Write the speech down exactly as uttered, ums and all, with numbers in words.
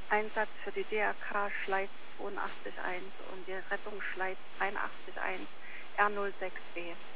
Einsatz für die D R K Schleiz zweiundachtzig eins und die Rettung Schleiz dreiundachtzig eins R null sechs B.